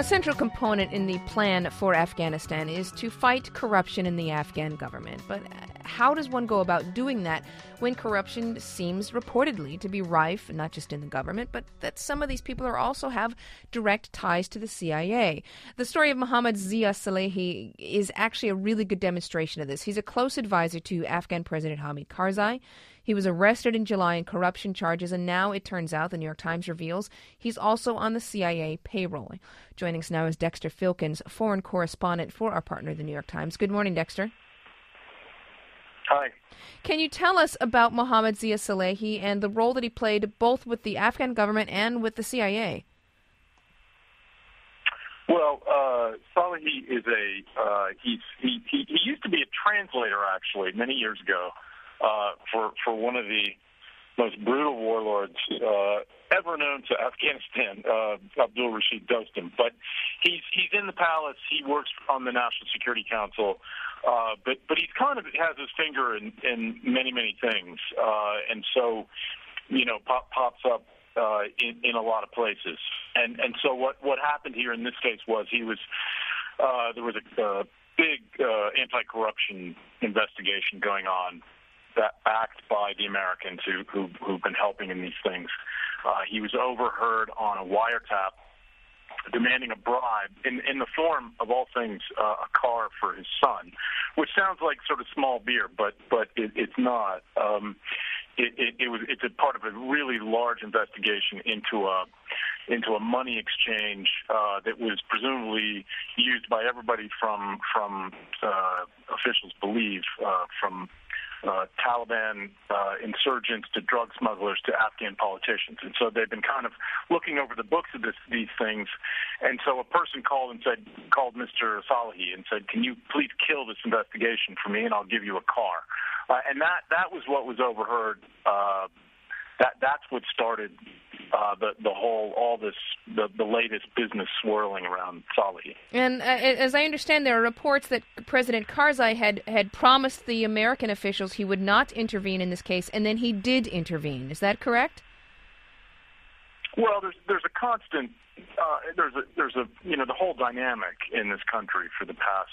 A central component in the plan for Afghanistan is to fight corruption in the Afghan government. But how does one go about doing that when corruption seems reportedly to be rife, not just in the government, but that some of these people also have direct ties to the CIA? The story of Mohammad Zia Salehi is actually a really good demonstration of this. He's a close advisor to Afghan President Hamid Karzai. He was arrested in July on corruption charges, and now it turns out, the New York Times reveals, he's also on the CIA payroll. Joining us now is Dexter Filkins, foreign correspondent for our partner, the New York Times. Good morning, Dexter. Hi. Can you tell us about Mohammad Zia Salehi and the role that he played both with the Afghan government and with the CIA? Well, Salehi is he used to be a translator, actually, many years ago, for one of the most brutal warlords ever known to Afghanistan, Abdul Rashid Dostum. But he's in the palace. He works on the National Security Council, but he kind of has his finger in many things, and so pops up in a lot of places. And so what happened here in this case was there was a big anti-corruption investigation going on, that backed by the Americans who've been helping in these things. He was overheard on a wiretap demanding a bribe in the form of all things a car for his son, which sounds like sort of small beer, but it's not. It's a part of a really large investigation into a money exchange that was presumably used by everybody from officials believe from Taliban insurgents to drug smugglers to Afghan politicians. And so they've been kind of looking over the books of these things. And so a person called Mr. Salehi and said, "Can you please kill this investigation for me and I'll give you a car?" And that was what was overheard. That's what started the latest business swirling around Salehi. And as I understand, there are reports that President Karzai had promised the American officials he would not intervene in this case, and then he did intervene. Is that correct? Well, there's a constant there's the whole dynamic in this country for the past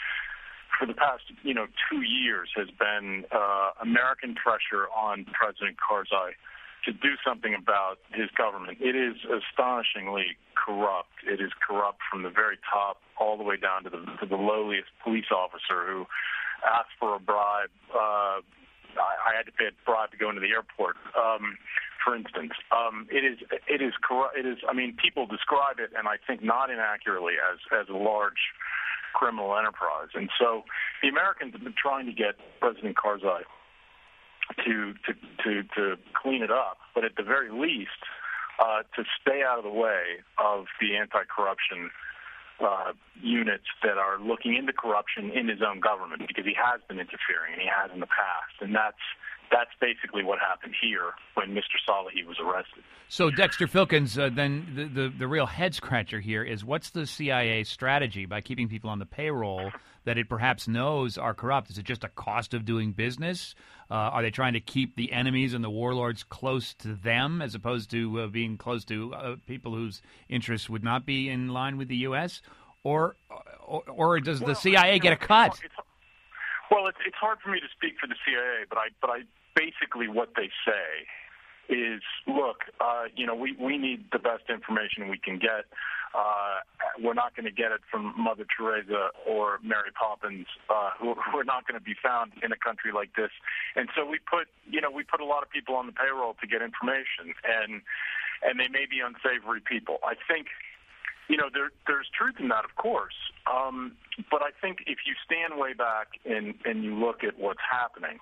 2 years has been American pressure on President Karzai to do something about his government. It is astonishingly corrupt. It is corrupt from the very top all the way down to the lowliest police officer who asked for a bribe. I had to pay a bribe to go into the airport, for instance. It is corrupt. I mean, people describe it, and I think not inaccurately, as a large criminal enterprise. And so the Americans have been trying to get President Karzai to clean it up, but at the very least to stay out of the way of the anti-corruption units that are looking into corruption in his own government, because he has been interfering and he has in the past. And that's basically what happened here when Mr. Salehi was arrested. So, Dexter Filkins, then the real head-scratcher here is, what's the CIA strategy by keeping people on the payroll that it perhaps knows are corrupt? Is it just a cost of doing business? Are they trying to keep the enemies and the warlords close to them as opposed to being close to people whose interests would not be in line with the U.S.? Or does the CIA get a cut? It's hard for me to speak for the CIA, but I basically what they say is, look, we need the best information we can get. We're not going to get it from Mother Teresa or Mary Poppins, who are not going to be found in a country like this. And so we put a lot of people on the payroll to get information, and they may be unsavory people. I think, there's truth in that, of course. But I think if you stand way back and you look at what's happening,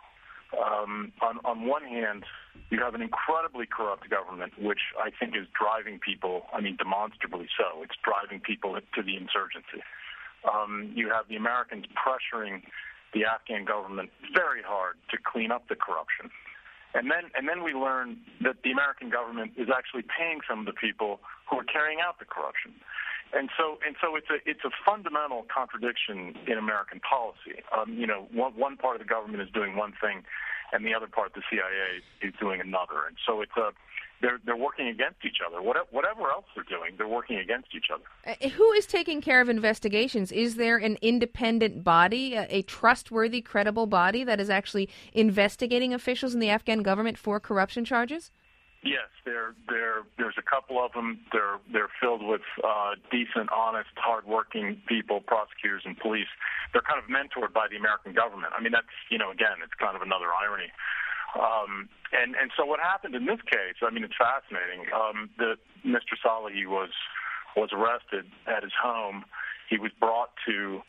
on one hand, you have an incredibly corrupt government, which I think is driving people, demonstrably so. It's driving people to the insurgency. You have the Americans pressuring the Afghan government very hard to clean up the corruption. And then we learn that the American government is actually paying some of the people who are carrying out the corruption. And so it's a fundamental contradiction in American policy. One part of the government is doing one thing, and the other part, the CIA, is doing another. And so it's they're working against each other. Whatever else they're doing, they're working against each other. Who is taking care of investigations? Is there an independent body, a trustworthy, credible body that is actually investigating officials in the Afghan government for corruption charges? Yes, there's a couple of them. They're filled with decent, honest, hardworking people, prosecutors and police. They're kind of mentored by the American government. I mean, that's, again, it's kind of another irony. And so what happened in this case, I mean, it's fascinating. Mr. Salehi was arrested at his home. He was brought to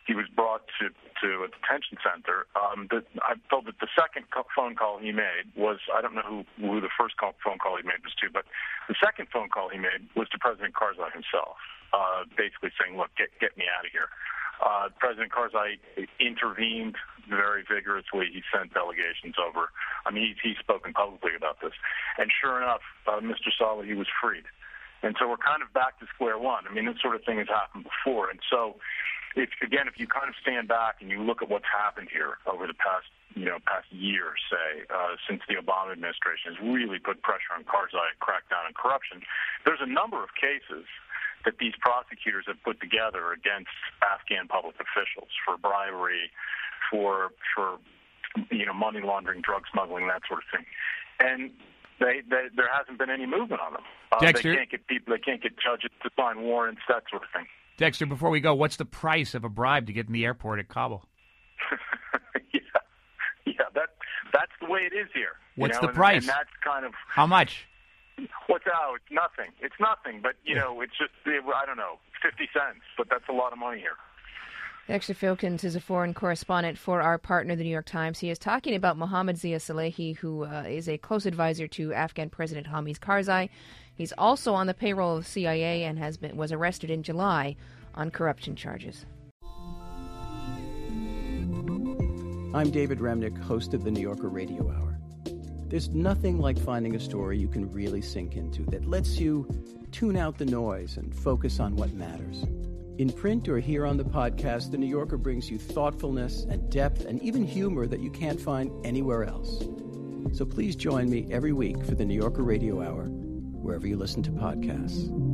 a detention center. I'm told that the second phone call he made was, I don't know who the first phone call he made was to, but the second phone call he made was to President Karzai himself, basically saying, look, get me out of here. President Karzai intervened very vigorously. He sent delegations over. I mean, he's spoken publicly about this. And sure enough, Mr. Salehi was freed. And so we're kind of back to square one. I mean, this sort of thing has happened before. And so, if you kind of stand back and you look at what's happened here over the past year, say, since the Obama administration has really put pressure on Karzai, cracked down on corruption, there's a number of cases that these prosecutors have put together against Afghan public officials for bribery, for money laundering, drug smuggling, that sort of thing, and there hasn't been any movement on them. Dexter, they can't get judges to sign warrants, that sort of thing. Dexter, before we go, what's the price of a bribe to get in the airport at Kabul? That's the way it is here. What's the price? And that's kind of how much? It's nothing. It's nothing. But it's just, I don't know, 50 cents. But that's a lot of money here. Dexter Filkins is a foreign correspondent for our partner, the New York Times. He is talking about Mohammad Zia Salehi, who is a close advisor to Afghan President Hamid Karzai. He's also on the payroll of the CIA and was arrested in July on corruption charges. I'm David Remnick, host of the New Yorker Radio Hour. There's nothing like finding a story you can really sink into that lets you tune out the noise and focus on what matters. In print or here on the podcast, The New Yorker brings you thoughtfulness and depth and even humor that you can't find anywhere else. So please join me every week for The New Yorker Radio Hour, wherever you listen to podcasts.